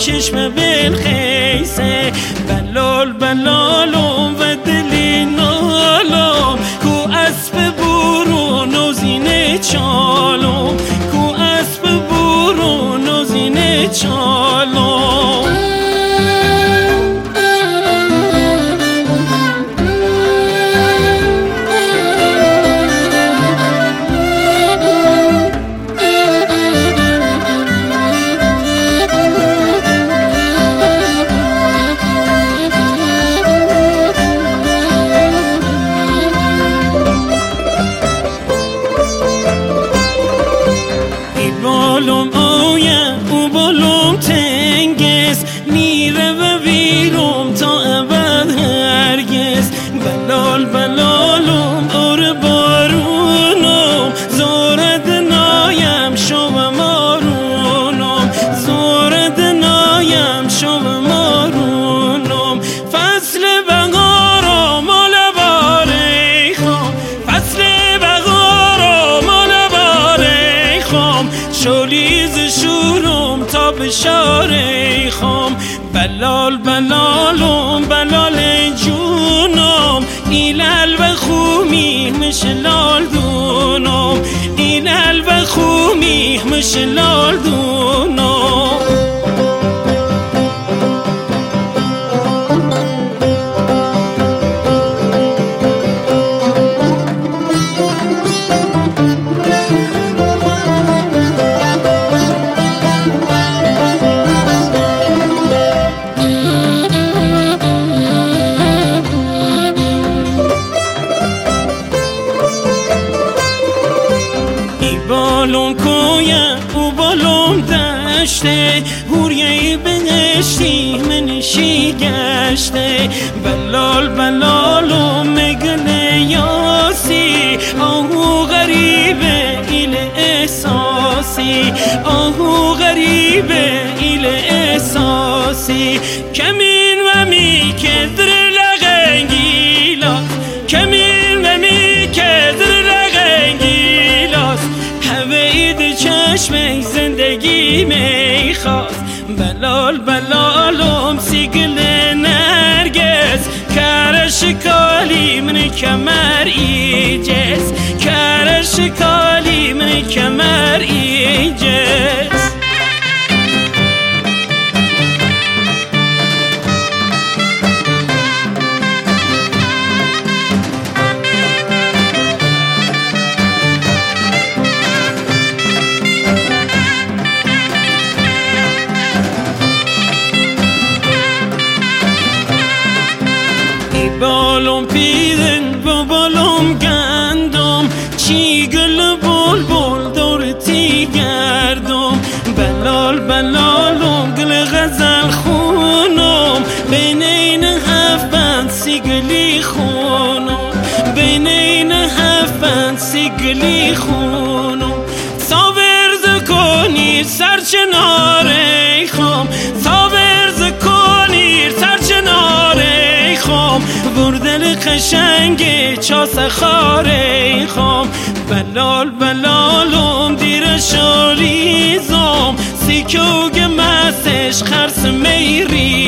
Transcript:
چشم بلخیسه. بلال بلالم و دلی نالم، کو اسب برون و زینه چالم، کو اسب برون و زینه چالم. بالم آیم او بالم تنگس، میره و ویرم تا ابد هرگز. بلال بلالم اور بارونم، زورد نایم شو مارونم، زورد نایم شو مارونم. فصل بهارم مال باره خام، فصل بهارم مال باره خام. شولیز شورم تا بشاره خام. بلال بلالم بلال جونم، ایلال و خومی مشلال دونم، ایلال و خومی مشلال دونم. بالون کویم او بالون دشته، هوریه بهشتی منشی گشته. بلال بلالم مگل یاسی، آهو غریبه ایل احساسی، آهو غریبه ایل احساسی. کمین و می کدر لغنگیلا، کمین و می کدر لغنگیلا. هوید چشم زندگی میخواست. بلال بلالم سیگل نرگس، کرش کالی من کمر ایجز، کرش کالی من کمر ایجز. بالم پیرن و بالم گندم، چی گل بول بول دورتی گردم. بلال بلالم گل غزل خونم، بین این هفت سیگلی خونم، بین این هفت سیگلی خونم. ساورز کنی سرچناره خام، ساورز کنی سرچناره خام. بردل قشنگ چاس خاره خام. بلال بلالم دیر شاریزم، سیکوگ مسش خرس میری